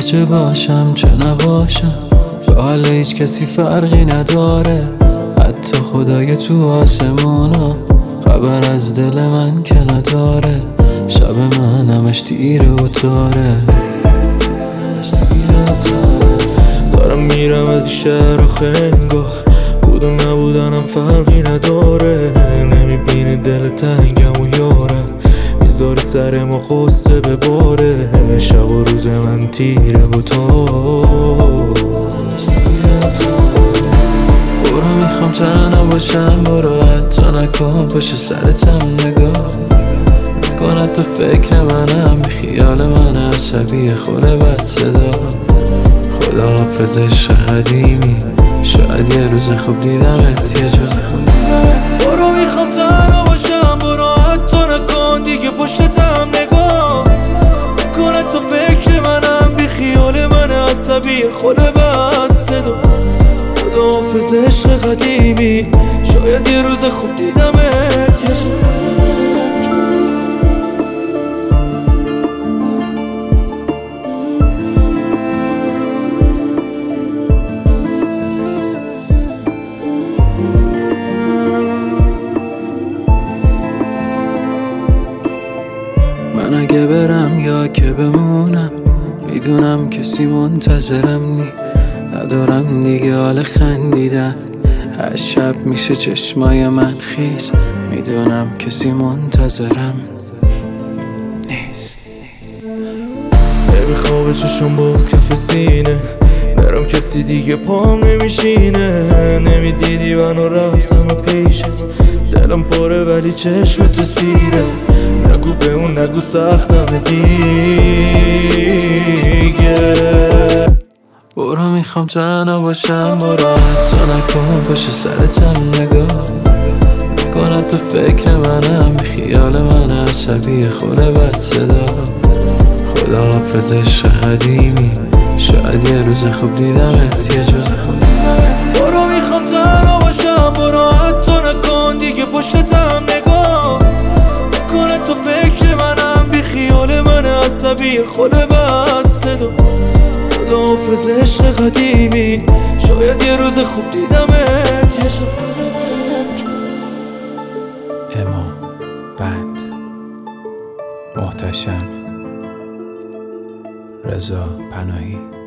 چه باشم چه نباشم، به حال هیچ کسی فرقی نداره. حتی خدای تو آسمونا خبر از دل من که نداره. شب من همش تیره و تاره. دارم میرم از این شهر آخه انگاه بود و نبودنم فرقی نداره. نمیبینی دل تنگم و یارم میذاری سر ما قصه بباره. شب و روز من تیره و تار. برو میخوام تنها باشم، برو حتی نکن پشت سرتم نگاه میکنه. تو فکر منم، خیال من عصبی خوره بد صدا. خداحافظ عشق قدیمی، شاید یه روز خوب دیدمت یه جا. برو میخوام تنها باشم، برو حتی نکن دیگه پشتتم نگاه میکنه. تو فکر منم، بی خیال من عصبی خوره بد صدا. خداحافظ عشق قدیمی، شاید یه روز خوب دیدمت یه جا. من اگه برم یا که بمونم، میدونم کسی منتظرم نی. ندارم دیگه حال خندیدن، هر شب میشه چشمای من خیس. میدونم کسی منتظرم نیست. نمیخوابه چشم باز کف سینه، برم کسی دیگه پام نمیشینه. نمیدیدی منو رفتم و پیشت، دلم پاره ولی چشم تو سیره. نگو به اون نگو سختم دیگه. برو میخوام تنها باشم، برو حتی نکن پشت سرتم نگاه میکنه. تو فکر منم، خیال من عصبی خوره بد صدا. خداحافظ عشق قدیمی، شاید یه روز خوب دیدمت یه جا. برو میخوام تنها باشم، برو حتی نکن دیگه پشتتم نگاه میکنه. تو فکر منم، بی خیال من عصبی خوره بد صدا. خداحافظ عشق قدیمی، شاید یه روز خوب دیدمت یه جا. اما بند محتشم رضا پناهی.